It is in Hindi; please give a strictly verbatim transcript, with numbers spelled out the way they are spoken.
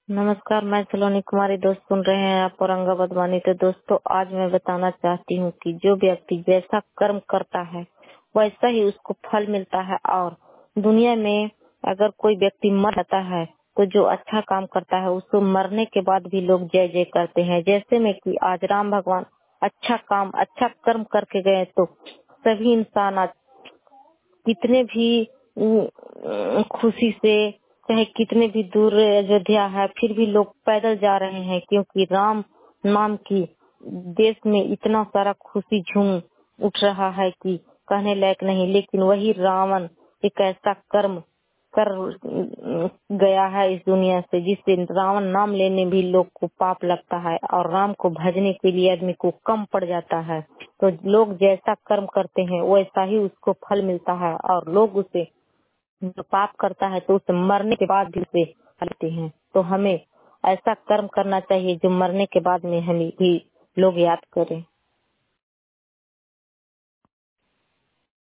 नमस्कार, मैं सलोनी कुमारी। दोस्त सुन रहे हैं आप औरंगाबाद वाणी। तो दोस्तों, आज मैं बताना चाहती हूँ कि जो व्यक्ति जैसा कर्म करता है वैसा ही उसको फल मिलता है। और दुनिया में अगर कोई व्यक्ति मर जाता है तो जो अच्छा काम करता है उसको मरने के बाद भी लोग जय जय करते हैं। जैसे में कि आज राम भगवान अच्छा काम अच्छा कर्म करके गए तो सभी इंसान आज कितने भी अम, खुशी से, चाहे कितने भी दूर अयोध्या है, फिर भी लोग पैदल जा रहे हैं, क्योंकि राम नाम की देश में इतना सारा खुशी झूम उठ रहा है कि कहने लायक नहीं। लेकिन वही रावण एक ऐसा कर्म कर अम, गया है इस दुनिया से, जिससे रावण नाम लेने भी लोग को पाप लगता है और राम को भजने के लिए आदमी को कम पड़ जाता है। तो लोग जैसा कर्म करते हैं वैसा ही उसको फल मिलता है। और लोग उसे जो पाप करता है तो उसे मरने के बाद भी उसे फलते हैं। तो हमें ऐसा कर्म करना चाहिए जो मरने के बाद में हमें भी लोग याद करें।